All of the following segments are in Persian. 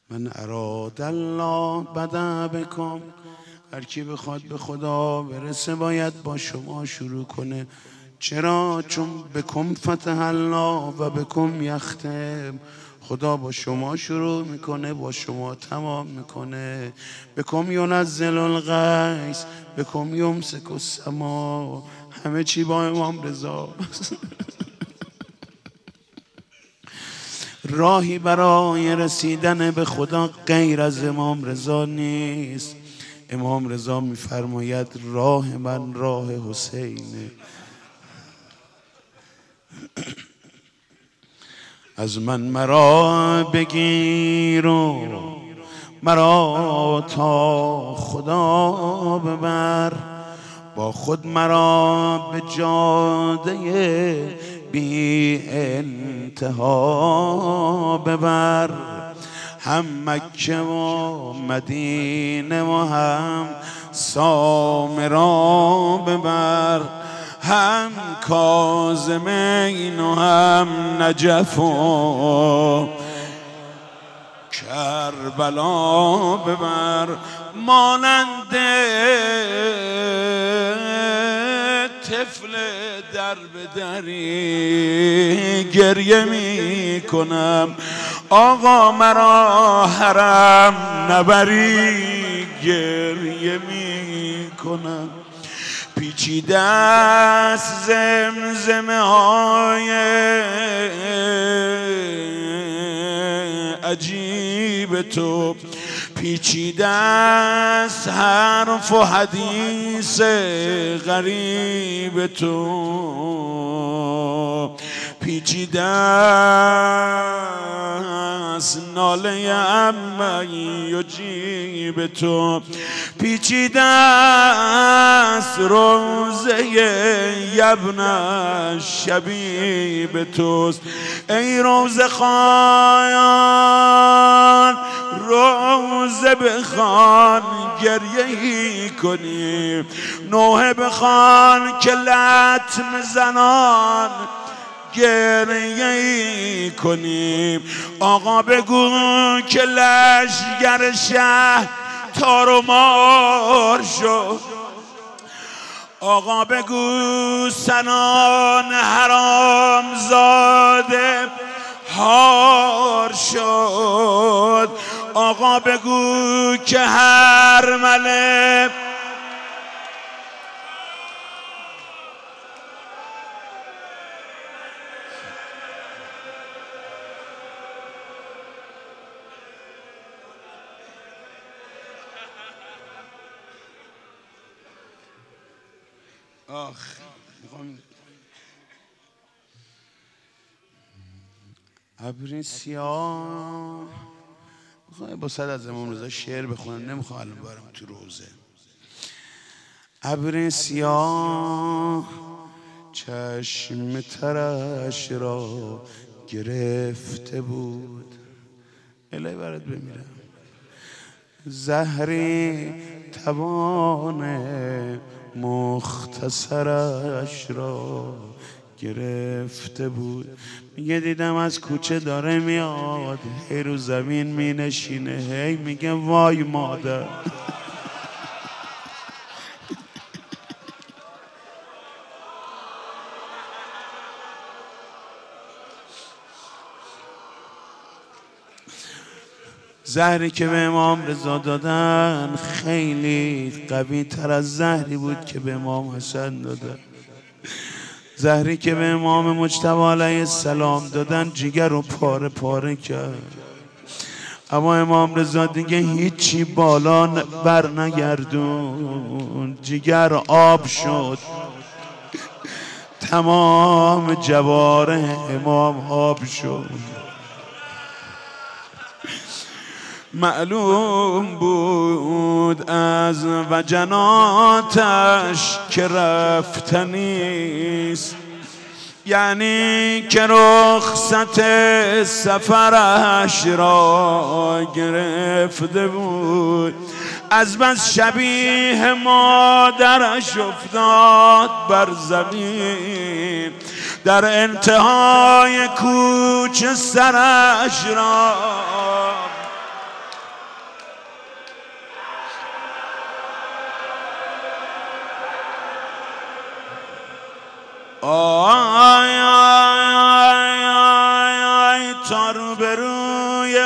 من اراد الله بدا بکم، هر کی بخواد به خدا برسه باید با شما شروع کنه. چرا؟ چون بکم فتح الله و بکم یختم. خدا با شما شروع میکنه، با شما تمام میکنه. بکم ینزل الغیث، بکم یمسک السما. همه چی با امام رضا. راهی برای رسیدن به خدا غیر از امام رضا نیست. امام رضا میفرماید راه من راه حسینه. از من مرا بگیر و مرا تا خدا ببر، با خود مرا به جاده بی انتها ببر. هم مکه و مدینه و هم سامرا ببر، هم کاظمین و هم نجف و کربلا ببر. مانند طفل در به دری گریه می کنم، آقا مرا حرم نبری گریه می کنم. پیچیده است زمزمه های عجیب تو، پیچیده است حرف و حدیث غریب تو، پیچیده است ناله عمه یجیب تو، پیچیده است روزه یبن شبیب توست. ای روزه خان روزه بخوان گریه کنیم، نوحه بخوان که لطم زنان گریه کنیم. آقا بگو که لشگر شه تار و مار شد، آقا بگو سنان حرام زاده هار شد، آقا بگو که هر مله ابر سیاه. میخوام با صد از امام رضا شعر بخونم، نمیخوام الان برم تو روزه. ابر سیاه چشم ترش را گرفته بود، الهی برات بمیرم. زهری توان مختصرش را گرفته بود. میگه دیدم از کوچه داره میاد، هی رو زمین می نشینه، هی میگه وای مادر. زهری که به امام رضا دادن خیلی قوی تر از زهری بود که به امام حسن دادن. زهری که به امام مجتبی علیه السلام دادن جگر رو پاره پاره کرد. اما امام رضا دیگه هیچی بالا بر نگردون، جگر آب شد، تمام جواره امام آب شد. معلوم بود از وجناتش که رفتنیست، یعنی که رخصت سفرش را گرفته بود. از بس شبیه مادرش افتاد بر زمین، در انتهای کوچه سرش را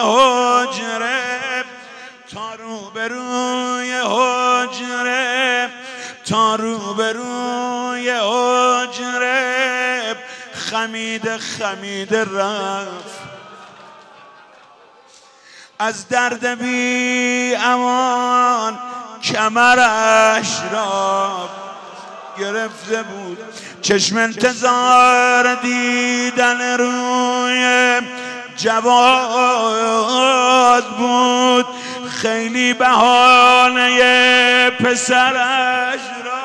حجره تا روبروی حجره تا روبروی حجره خمیده خمیده رفت از درد بی امان کمرش را گرفته بود چشم انتظار دیدن روی جواد بود خیلی بهانه پسرش را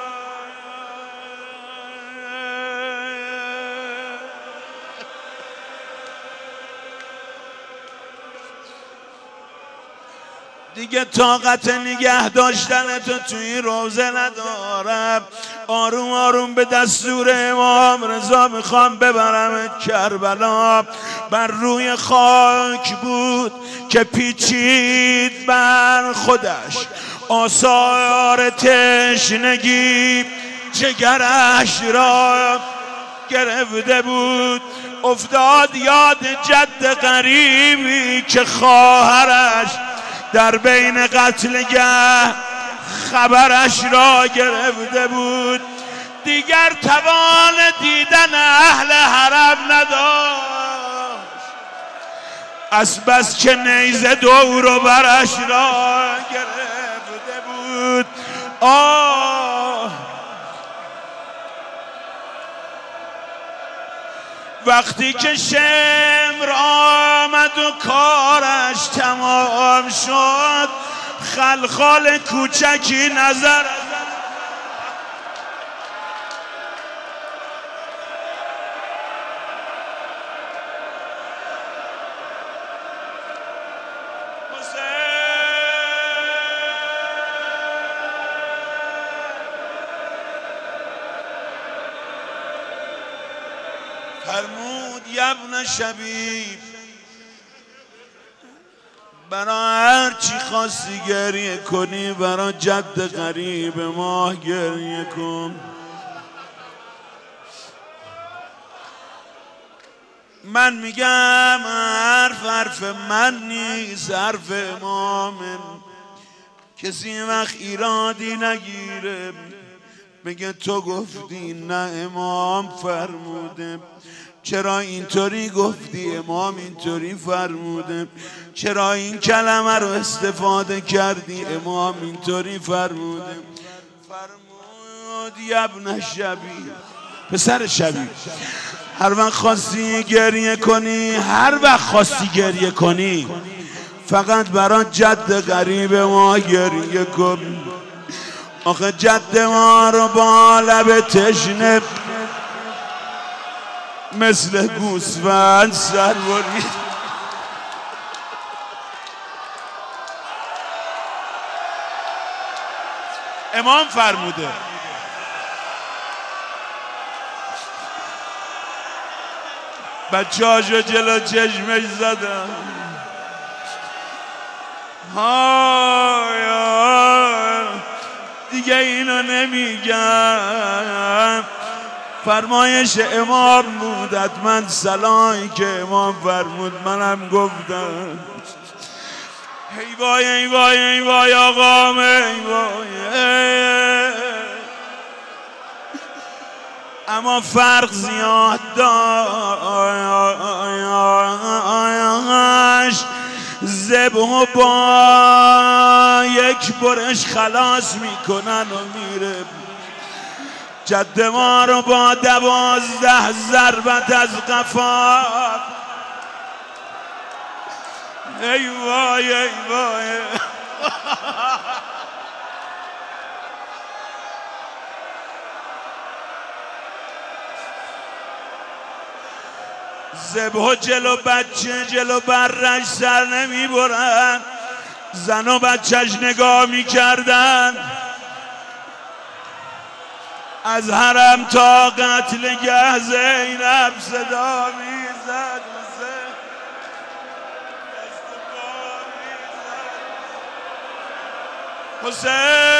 دیگه طاقت نگه داشتن تو توی روزه ندارم آروم آروم به دستور امام رضا میخوام ببرم کربلا بر روی خاک بود که پیچید بر خودش آثار تشنگی جگرش را گرفته بود افتاد یاد جد غریبی که خواهرش در بین قتلگاه خبرش را گرفته بود دیگر توان دیدن اهل حرم نداشت از بس که نیزه دور و برش را گرفته بود وقتی که شمر آمد و کارش تمام شد خلخال کوچکی نظر فرمود ابن شبیب برای هر چی خواستی گریه کنی برای جد غریب ما گریه کن من میگم حرف من نیست حرف امامه کسی وقت ایرادی نگیره بگه تو گفتی نه امام فرموده چرا اینطوری گفتی امام اینطوری فرموده چرا این کلمه رو استفاده کردی امام اینطوری فرموده فرمود ابن شبیب پسر شبیب هر وقت خواستی گریه کنی هر وقت خواستی گریه کنی فقط برای جد غریب ما گریه کن آخه جد ما رو با لب تشنه مثل گوسفند سر برید امام فرموده بچه‌هاشو جلو چشمش زدم دیگه اینو نمیگم فرمایش امام بود حتما سلایی که امام فرمود منم گفتم ای وای ای وای ای وای آقام ای وای اما فرق زیاد داشت ذبح با یک برش خلاص میکنن و میره جد ما رو با 12 ضربت از قفا ای وای ای وای ذبح جلو بچه جلو برش سر نمی برن زن و بچهش نگاه می کردن از حرم تا قتلگاه زینب صدا می زد حسین